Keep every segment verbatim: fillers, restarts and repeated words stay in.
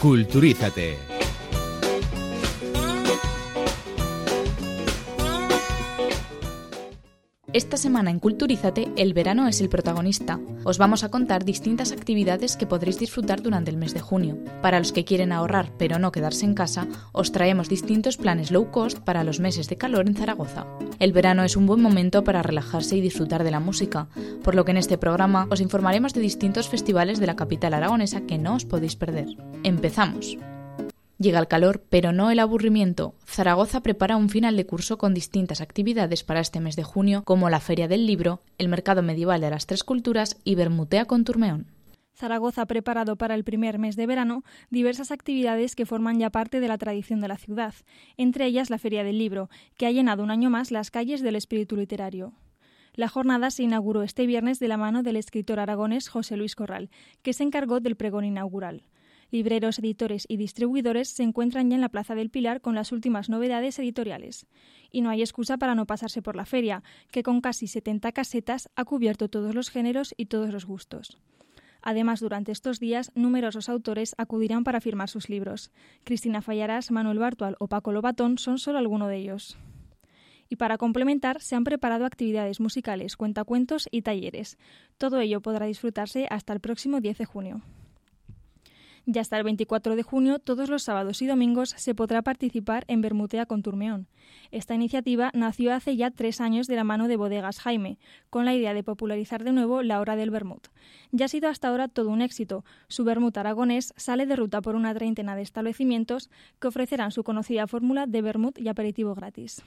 Culturízate. Esta semana en Culturízate, el verano es el protagonista. Os vamos a contar distintas actividades que podréis disfrutar durante el mes de junio. Para los que quieren ahorrar pero no quedarse en casa, os traemos distintos planes low cost para los meses de calor en Zaragoza. El verano es un buen momento para relajarse y disfrutar de la música, por lo que en este programa os informaremos de distintos festivales de la capital aragonesa que no os podéis perder. ¡Empezamos! Llega el calor, pero no el aburrimiento. Zaragoza prepara un final de curso con distintas actividades para este mes de junio, como la Feria del Libro, el Mercado Medieval de las Tres Culturas y Bermutea con Turmeón. Zaragoza ha preparado para el primer mes de verano diversas actividades que forman ya parte de la tradición de la ciudad, entre ellas la Feria del Libro, que ha llenado un año más las calles del espíritu literario. La jornada se inauguró este viernes de la mano del escritor aragonés José Luis Corral, que se encargó del pregón inaugural. Libreros, editores y distribuidores se encuentran ya en la Plaza del Pilar con las últimas novedades editoriales. Y no hay excusa para no pasarse por la feria, que con casi setenta casetas ha cubierto todos los géneros y todos los gustos. Además, durante estos días, numerosos autores acudirán para firmar sus libros. Cristina Fallarás, Manuel Bartual o Paco Lobatón son solo algunos de ellos. Y para complementar, se han preparado actividades musicales, cuentacuentos y talleres. Todo ello podrá disfrutarse hasta el próximo diez de junio. Ya hasta el veinticuatro de junio, todos los sábados y domingos, se podrá participar en Bermutea con Turmeón. Esta iniciativa nació hace ya tres años de la mano de Bodegas Jaime, con la idea de popularizar de nuevo la hora del vermut. Ya ha sido hasta ahora todo un éxito. Su vermut aragonés sale de ruta por una treintena de establecimientos que ofrecerán su conocida fórmula de vermut y aperitivo gratis.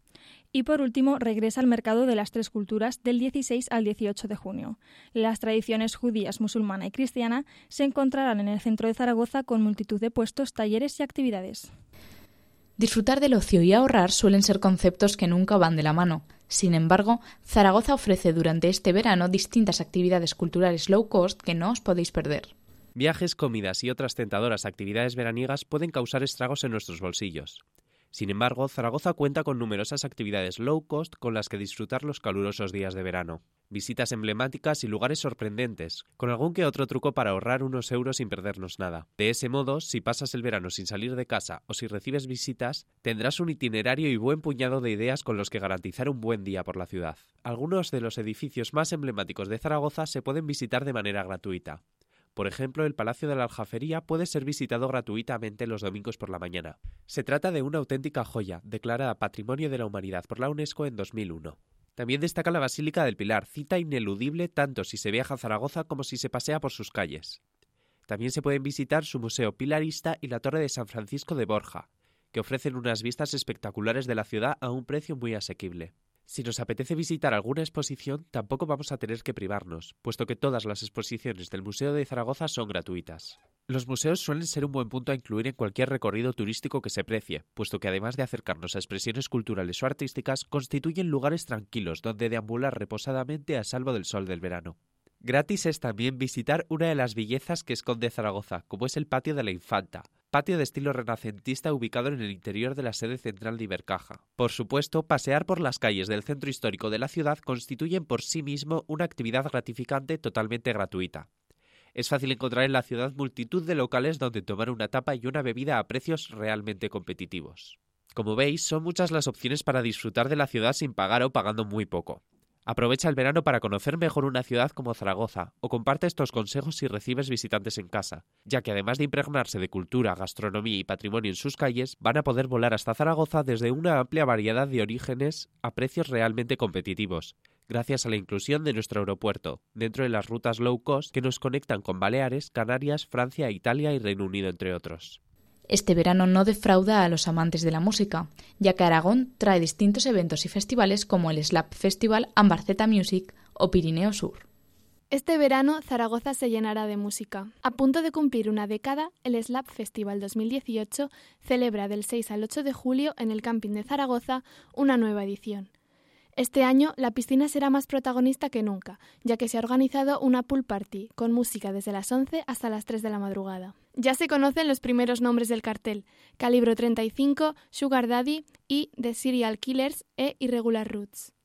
Y por último, regresa al Mercado de las Tres Culturas del dieciséis al dieciocho de junio. Las tradiciones judías, musulmana y cristiana se encontrarán en el centro de Zaragoza con multitud de puestos, talleres y actividades. Disfrutar del ocio y ahorrar suelen ser conceptos que nunca van de la mano. Sin embargo, Zaragoza ofrece durante este verano distintas actividades culturales low cost que no os podéis perder. Viajes, comidas y otras tentadoras actividades veraniegas pueden causar estragos en nuestros bolsillos. Sin embargo, Zaragoza cuenta con numerosas actividades low cost con las que disfrutar los calurosos días de verano. Visitas emblemáticas y lugares sorprendentes, con algún que otro truco para ahorrar unos euros sin perdernos nada. De ese modo, si pasas el verano sin salir de casa o si recibes visitas, tendrás un itinerario y buen puñado de ideas con los que garantizar un buen día por la ciudad. Algunos de los edificios más emblemáticos de Zaragoza se pueden visitar de manera gratuita. Por ejemplo, el Palacio de la Aljafería puede ser visitado gratuitamente los domingos por la mañana. Se trata de una auténtica joya, declarada Patrimonio de la Humanidad por la UNESCO en dos mil uno. También destaca la Basílica del Pilar, cita ineludible tanto si se viaja a Zaragoza como si se pasea por sus calles. También se pueden visitar su Museo Pilarista y la Torre de San Francisco de Borja, que ofrecen unas vistas espectaculares de la ciudad a un precio muy asequible. Si nos apetece visitar alguna exposición, tampoco vamos a tener que privarnos, puesto que todas las exposiciones del Museo de Zaragoza son gratuitas. Los museos suelen ser un buen punto a incluir en cualquier recorrido turístico que se precie, puesto que además de acercarnos a expresiones culturales o artísticas, constituyen lugares tranquilos donde deambular reposadamente a salvo del sol del verano. Gratis es también visitar una de las bellezas que esconde Zaragoza, como es el Patio de la Infanta, patio de estilo renacentista ubicado en el interior de la sede central de Ibercaja. Por supuesto, pasear por las calles del centro histórico de la ciudad constituyen por sí mismo una actividad gratificante totalmente gratuita. Es fácil encontrar en la ciudad multitud de locales donde tomar una tapa y una bebida a precios realmente competitivos. Como veis, son muchas las opciones para disfrutar de la ciudad sin pagar o pagando muy poco. Aprovecha el verano para conocer mejor una ciudad como Zaragoza o comparte estos consejos si recibes visitantes en casa, ya que además de impregnarse de cultura, gastronomía y patrimonio en sus calles, van a poder volar hasta Zaragoza desde una amplia variedad de orígenes a precios realmente competitivos, gracias a la inclusión de nuestro aeropuerto, dentro de las rutas low cost que nos conectan con Baleares, Canarias, Francia, Italia y Reino Unido, entre otros. Este verano no defrauda a los amantes de la música, ya que Aragón trae distintos eventos y festivales como el Slap Festival, Ambarceta Music o Pirineo Sur. Este verano Zaragoza se llenará de música. A punto de cumplir una década, el Slap Festival dos mil dieciocho celebra del seis al ocho de julio en el camping de Zaragoza una nueva edición. Este año la piscina será más protagonista que nunca, ya que se ha organizado una pool party con música desde las once hasta las tres de la madrugada. Ya se conocen los primeros nombres del cartel: Calibro treinta y cinco, Sugar Daddy y The Serial Killers e Irregular Roots.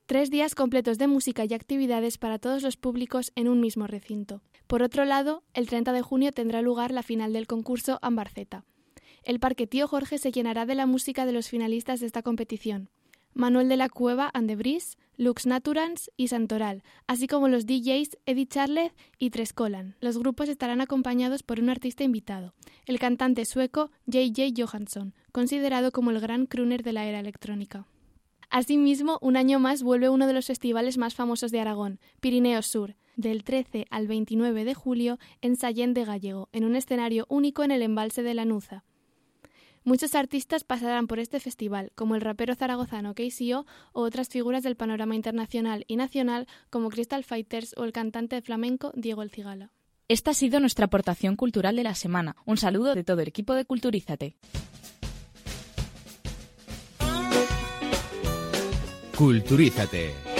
Tres días completos de música y actividades para todos los públicos en un mismo recinto. Por otro lado, el treinta de junio tendrá lugar la final del concurso Ambarceta. El Parque Tío Jorge se llenará de la música de los finalistas de esta competición: Manuel de la Cueva and the Breeze, Lux Naturans y Santoral, así como los D Js Eddie Charles y Trescolan. Los grupos estarán acompañados por un artista invitado, el cantante sueco J J Johansson, considerado como el gran crooner de la era electrónica. Asimismo, un año más vuelve uno de los festivales más famosos de Aragón, Pirineos Sur, del trece al veintinueve de julio en Sallent de Gállego, en un escenario único en el embalse de Lanuza. Muchos artistas pasarán por este festival, como el rapero zaragozano K C O o otras figuras del panorama internacional y nacional como Crystal Fighters o el cantante de flamenco Diego El Cigala. Esta ha sido nuestra aportación cultural de la semana. Un saludo de todo el equipo de Culturízate. Culturízate.